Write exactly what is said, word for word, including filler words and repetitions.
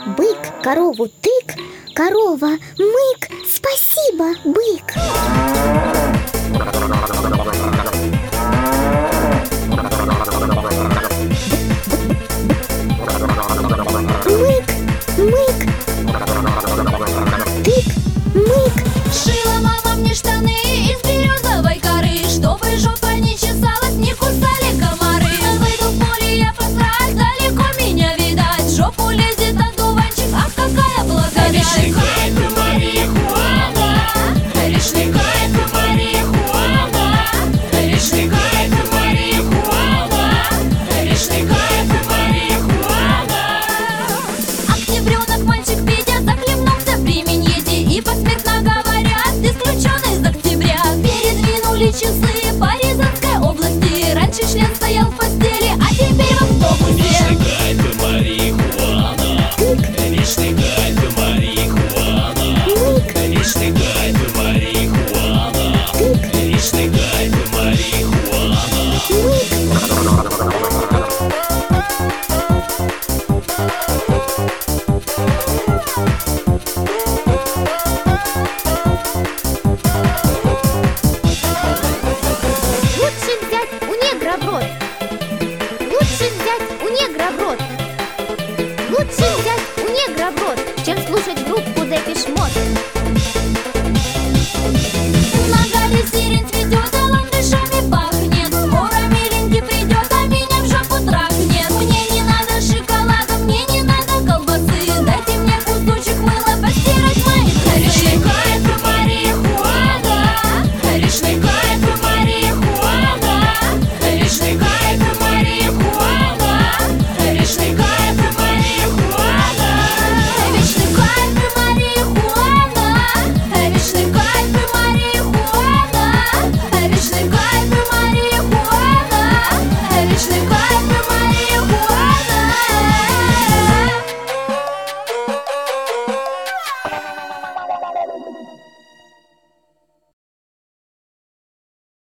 Бык корову тык, корова мык, спасибо, бык. Мык, мык, тык, мык. Шила мама мне штаны из березовой коры, чтобы жопа не чесалась, не кусали комары. Выйду в поле я посрать, далеко меня видать. В жопу лезет одуванчик, ах, какая благодать. Лишний кайф и марихуана, лишний кайф и марихуана, лишний кайф и марихуана, лишний кайф и марихуана. Октябренок, мальчик Петя, захлебнулся при миньете и посмертно говорят, исключен из октября. Передвинули часы по Рязанской области. Раньше член стоял в постели, а теперь в автобусе. Лишний кайф и марихуана, лишний кайф и марихуана, лишний кайф и марихуана, лишний кайф и марихуана. Лучше взять у негра в рот. Лучше взять у негра в рот. Лучше взять у негра в рот, чем слушать группу Депеш Мод.